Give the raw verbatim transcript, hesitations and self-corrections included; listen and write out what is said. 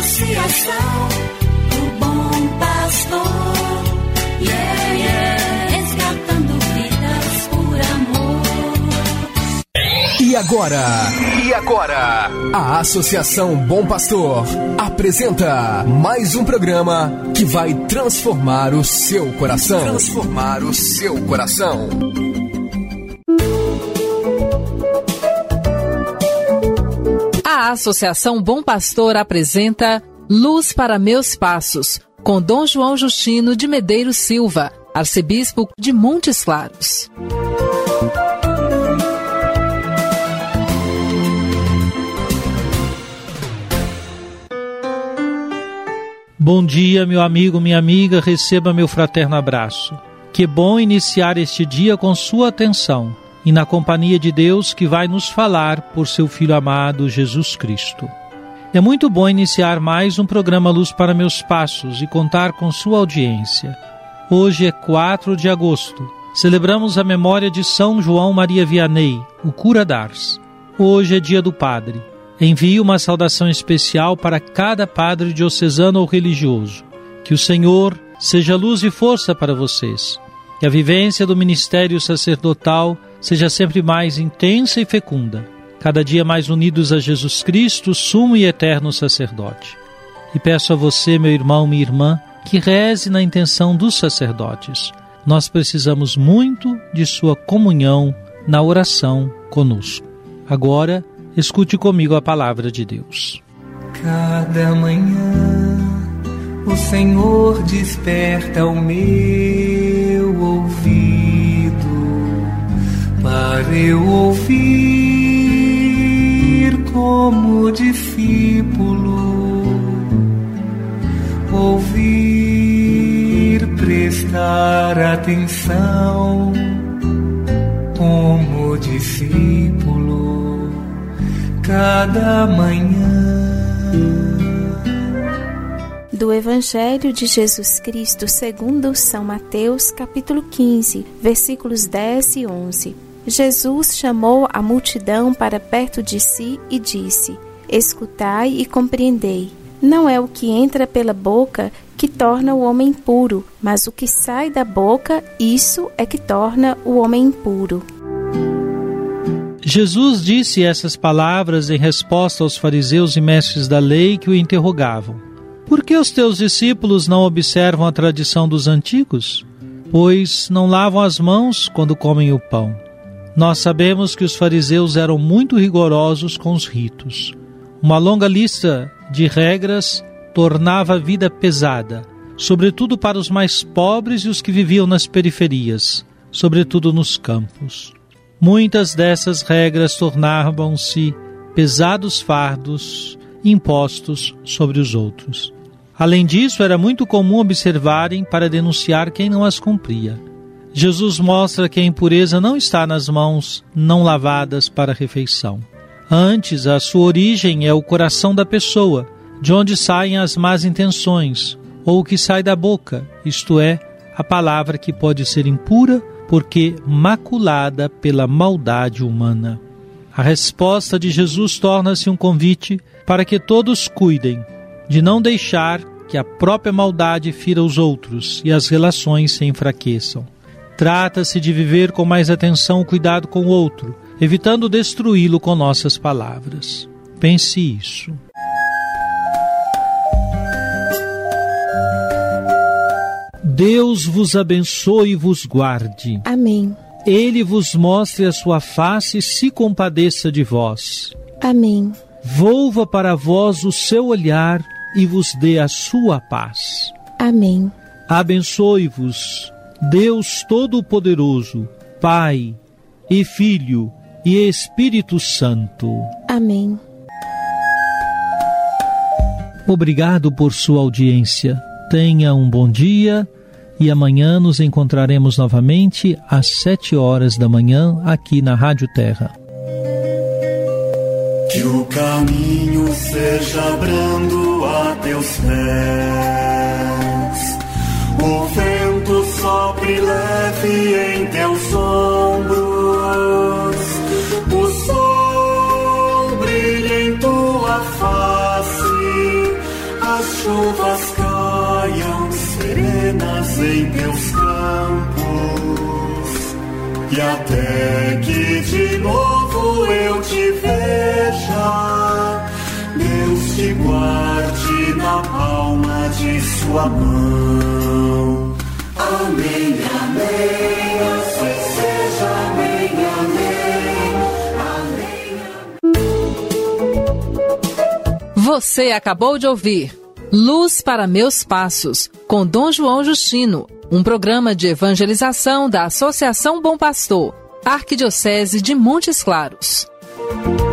Associação do Bom Pastor, yeah, yeah, resgatando vidas por amor. E agora, e agora, a Associação Bom Pastor apresenta mais um programa que vai transformar o seu coração. Transformar o seu coração. A Associação Bom Pastor apresenta Luz para Meus Passos, com Dom João Justino de Medeiros Silva, arcebispo de Montes Claros. Bom dia, meu amigo, minha amiga, receba meu fraterno abraço. Que bom iniciar este dia com sua atenção e na companhia de Deus que vai nos falar por seu Filho amado Jesus Cristo. É muito bom iniciar mais um programa Luz para Meus Passos e contar com sua audiência. Hoje é quatro de agosto. Celebramos a memória de São João Maria Vianney, o cura d'Ars. Hoje é dia do Padre. Envio uma saudação especial para cada padre diocesano ou religioso. Que o Senhor seja luz e força para vocês. Que a vivência do ministério sacerdotal seja sempre mais intensa e fecunda. Cada dia mais unidos a Jesus Cristo, sumo e eterno sacerdote. E peço a você, meu irmão, minha irmã, que reze na intenção dos sacerdotes. Nós precisamos muito de sua comunhão na oração conosco. Agora, escute comigo a palavra de Deus. Cada manhã o Senhor desperta o meu ouvido para eu ouvir como discípulo, ouvir, prestar atenção como discípulo. Cada manhã. Do Evangelho de Jesus Cristo segundo São Mateus, capítulo quinze, versículos dez e onze. Jesus chamou a multidão para perto de si e disse: Escutai e compreendei. Não é o que entra pela boca que torna o homem puro, mas o que sai da boca, isso é que torna o homem impuro. Jesus disse essas palavras em resposta aos fariseus e mestres da lei que o interrogavam. Por que os teus discípulos não observam a tradição dos antigos? Pois não lavam as mãos quando comem o pão. Nós sabemos que os fariseus eram muito rigorosos com os ritos. Uma longa lista de regras tornava a vida pesada, sobretudo para os mais pobres e os que viviam nas periferias, sobretudo nos campos. Muitas dessas regras tornavam-se pesados fardos impostos sobre os outros. Além disso, era muito comum observarem para denunciar quem não as cumpria. Jesus mostra que a impureza não está nas mãos não lavadas para a refeição. Antes, a sua origem é o coração da pessoa, de onde saem as más intenções, ou o que sai da boca, isto é, a palavra que pode ser impura porque maculada pela maldade humana. A resposta de Jesus torna-se um convite para que todos cuidem de não deixar que a própria maldade fira os outros e as relações se enfraqueçam. Trata-se de viver com mais atenção o cuidado com o outro, evitando destruí-lo com nossas palavras. Pense isso. Deus vos abençoe e vos guarde. Amém. Ele vos mostre a sua face e se compadeça de vós. Amém. Volva para vós o seu olhar e vos dê a sua paz. Amém. Abençoe-vos, Deus Todo-Poderoso, Pai e Filho e Espírito Santo. Amém. Obrigado por sua audiência. Tenha um bom dia. E amanhã nos encontraremos novamente às sete horas da manhã aqui na Rádio Terra. Que o caminho seja brando a teus pés, o vento sopre leve em teus ombros, o sol brilha em tua face, as chuvas caiam serenas em teus campos, e até que de novo eu te veja, Deus te guarde na palma de sua mão. Amém, amém, assim seja, amém, amém, amém. Você acabou de ouvir Luz para Meus Passos, com Dom João Justino, um programa de evangelização da Associação Bom Pastor, Arquidiocese de Montes Claros.